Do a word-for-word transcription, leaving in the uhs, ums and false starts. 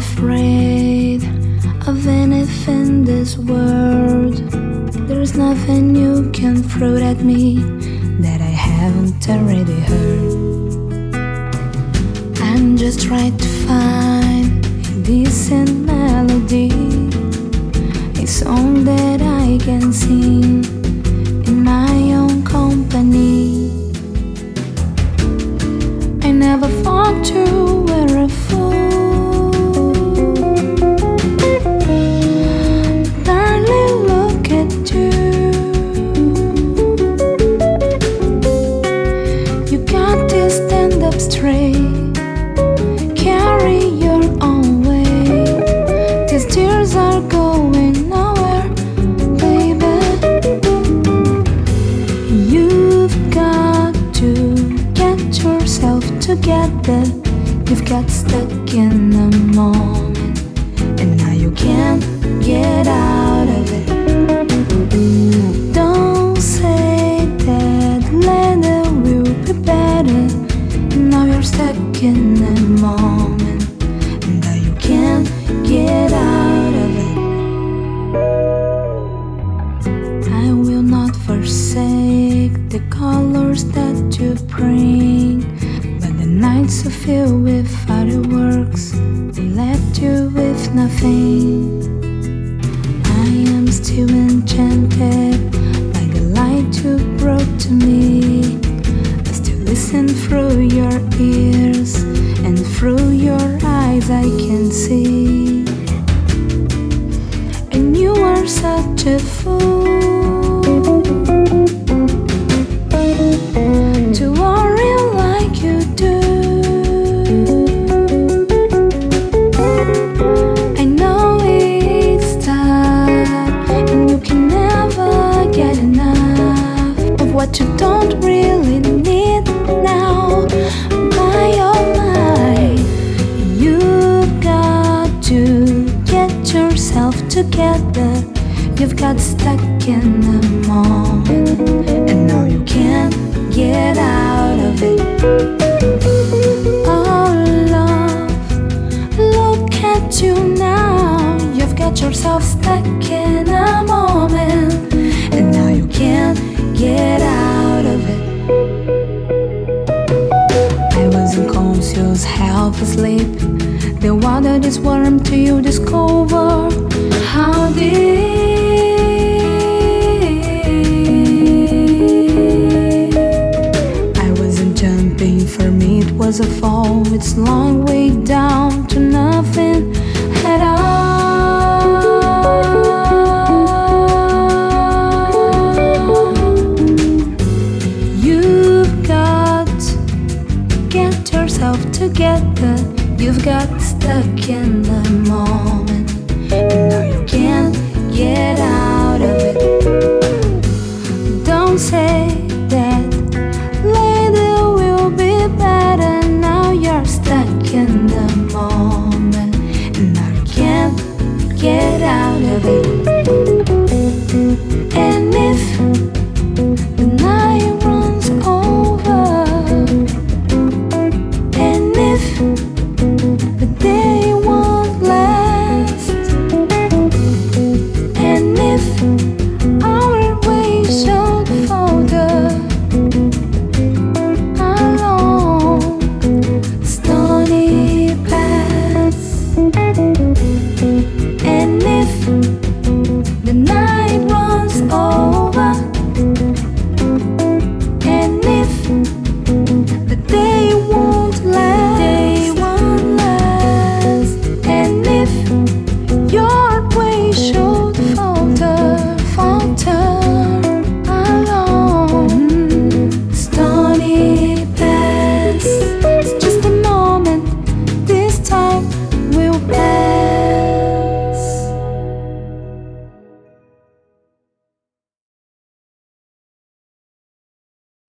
afraid of anything in this world. There's nothing you can throw at me that I haven't already heard. I'm just trying to find a decent melody, a song that I can sing in my own company. I never thought you were a fool, but darling, look at you. You got to stand up straight, carry your own weight. These tears are going nowhere, baby. You've got to get yourself together. You've got stuck in a moment, and now you can't get out of it. Don't say that later will be better. Now you're stuck in a moment, and now you can't get out of it. I will not forsake the colors that you bring, but the nights are filled with fireworks, they left you with nothing. I am still enchanted by the light you brought to me. I still listen through your ears, and through your eyes I can see. And you are such a fool to worry like you do. I know it's tough, and you can never get enough of what you don't really need now. My oh my, you've got to get yourself together. You've got stuck in a moment, and now you can't get out of it. Oh love, look at you now. You've got yourself stuck in a moment, and now you can't get out of it. I was unconscious, half asleep. The water is warm till you discover how deep. I wasn't jumping, for me it was a fall. It's long way